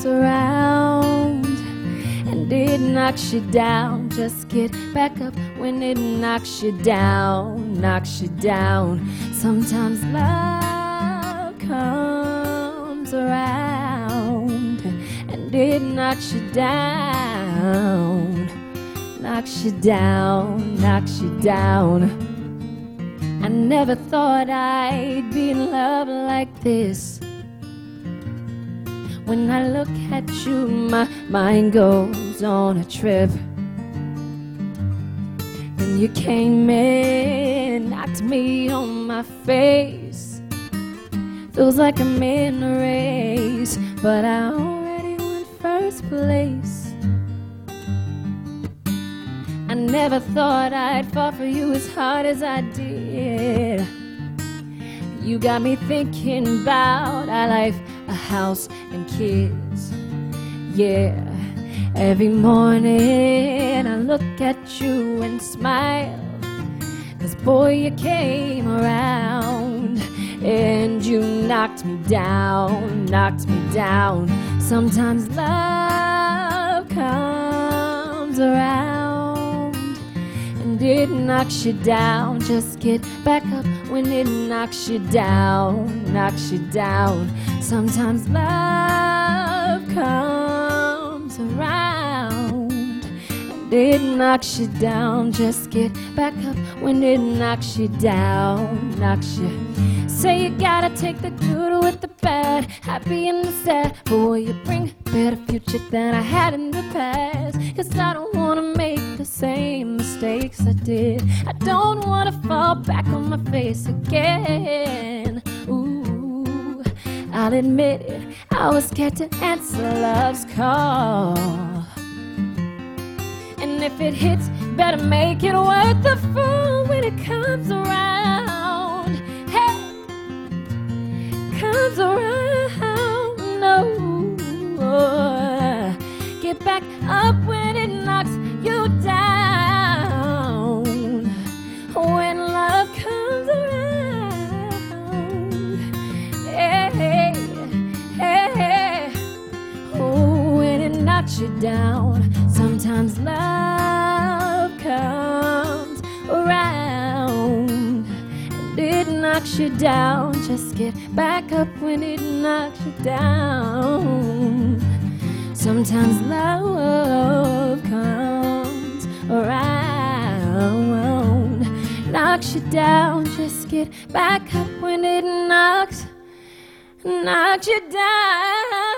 comes around and it knocks you down, just get back up when it knocks you down, knocks you down. Sometimes love comes around and it knocks you down, knocks you down, knocks you down. I never thought I'd be in love like this. When I look at you, my mind goes on a trip. Then you came in, knocked me on my face. Feels like I'm in a race, but I already won first place. I never thought I'd fall for you as hard as I did. You got me thinking about our life, a house and kids. Yeah, every morning I look at you and smile, 'cause boy, you came around and you knocked me down, knocked me down. Sometimes love comes around and it knocks you down, just get back up when it knocks you down, knocks you down. Sometimes love comes around and it knocks you down, just get back up when it knocks you down, knocks you. Say you gotta take the good with the bad, happy and the sad. Boy, you bring a better future than I had in the past. 'Cause I don't wanna make the same mistakes I did. I don't wanna fall back on my face again. Ooh, I'll admit it, I was scared to answer love's call. And if it hits, better make it worth the fool when it comes around. Hey, comes around, no. Get back up when it knocks you down. When love comes around, hey, hey, hey. Oh, when it knocks you down. Sometimes love comes around and it knocks you down, just get back up when it knocks you down. Sometimes love comes around, knocks you down, just get back up when it knocks you down.